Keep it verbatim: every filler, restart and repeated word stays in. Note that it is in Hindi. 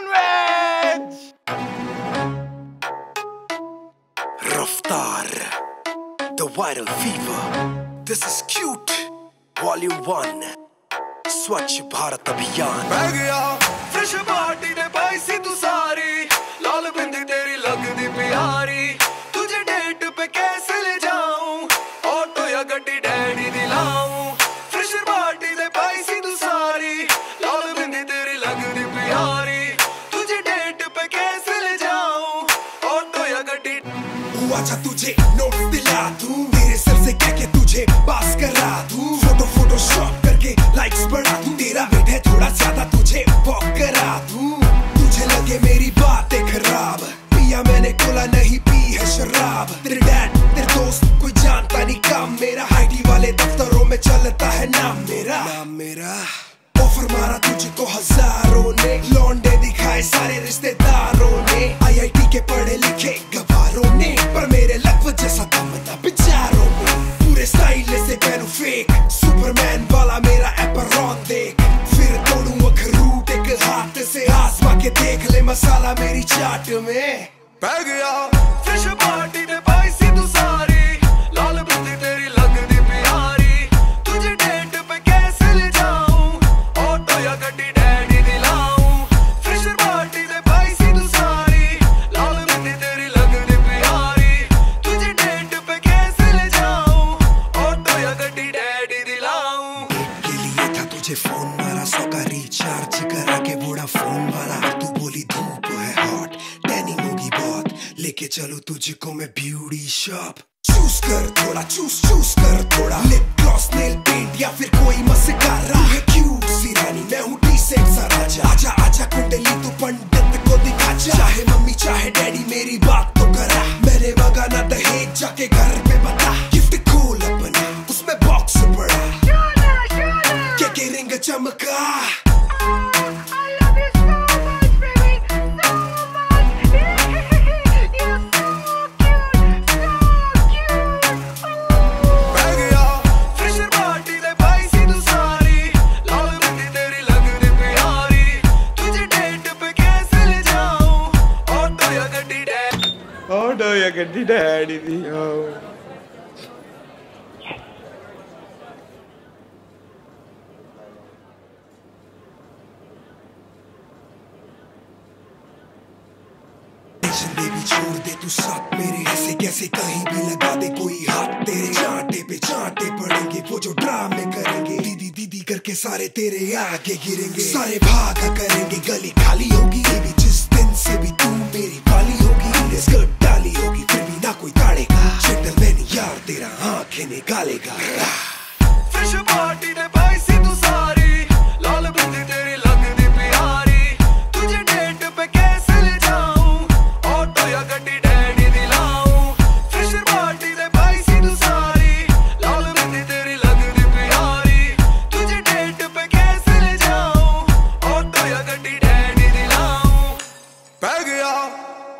non-veg. Raftaar, the viral fever. This is cute. Volume one. स्वच्छ भारत अभियान. मैं गया फ्रेश पार्टी ने पाई सी तू सारी, लाल बिंदी तेरी लगदी प्यारी, तुझे डेट पे कैसे ले जाऊं, ऑटो या गड्डी डैडी दिलाऊं. फ्रेश पार्टी ने पाई सी तू सारी, लाल बिंदी तेरी लगदी प्यारी, तुझे डेट पे कैसे ले जाऊं, ऑटो या गड्डी. हुआ जा तुझे नोट दिला दूं, मेरे सर से कह के तुझे पास करा दूं, फोटो फोटो शॉप करके लाइक्स बढ़ा दूं, तेरा वेट है थोड़ा ज्यादा तुझे वॉक करा दूं. तुझे लगे मेरी बातें खराब, पिया मैंने कोला नहीं पी है शराब. तेरे डैड तेरे दोस्त कोई जानता नहीं काम मेरा, आईटी वाले दफ्तरों में चलता है नाम मेरा. नाम मेरा ऑफर मारा तुझको हजारों ने, लौंडे दिखाए सारे रिश्तेदारों ने, आईआईटी के पढ़े लिखे गवारों ने, पर मेरे लक जैसा दम था बेचारों में. पूरे स्टाइल से पहनूं फेक, सुपरमैन वाला मेरा एपरॉन देख, फिर तोड़ूं अखरूट एक हाथ से, आजमा के देख ले मसाला मेरी चाट में. मैं गया फ्रेश पार्टी ने पाई सी तू सारी, लाल बिंदी तेरी लगदी प्यारी, तुझे डेट पे कैसे ले जाऊं, ऑटो या गड्डी डैडी दिलाऊं. फ्रेश पार्टी ने पाई सी तू सारी, लाल बिंदी तेरी लगदी प्यारी, तुझे डेट पे कैसे ले जाऊं, ऑटो या गड्डी डैडी दिलाऊं. के लिए था तुझे फोन मारा, सौ का रिचार्ज करा के बोड़ा फोन वाला. तू बोली धूप है हॉट, टैनिंग होगी बहुत, लेके चलो तुझको मैं ब्यूटी शॉप. चूज कर थोड़ा, चूज चूज कर थोड़ा, लिप ग्लॉस नेल पेंट या फिर कोई मस्कारा. है क्यूट सी रानी, मैं हूँ डिसेंट सा राजा. आजा आजा कुंडली तू पंडित को दिखा जा, चाहे मम्मी चाहे डैडी मेरी बात तो करा. मैंने मांगा ना दहेज, जाके घर पे बता, गिफ्ट खोल अपना उसमें बॉक्स पड़ा, क्या के रिंग चमका. ऑटो या गड्डी डैडी दिलाऊं. बेबी छोड़ दे तू साथ मेरे, ऐसे कैसे कहीं भी लगा दे कोई हाथ तेरे, चांटे पे चांटे पड़ेंगे वो जो ड्रामे करेंगे, दीदी दीदी करके सारे तेरे आगे गिरेंगे. सारे भागा करेंगे, गली खाली होगी बेबी जिस दिन से भी तू मेरी वाली होगी. स्कर्ट डाली होगी फिर भी ना कोई ताड़ेगा, जेंटलमैन यार तेरा आंखें निकालेगा.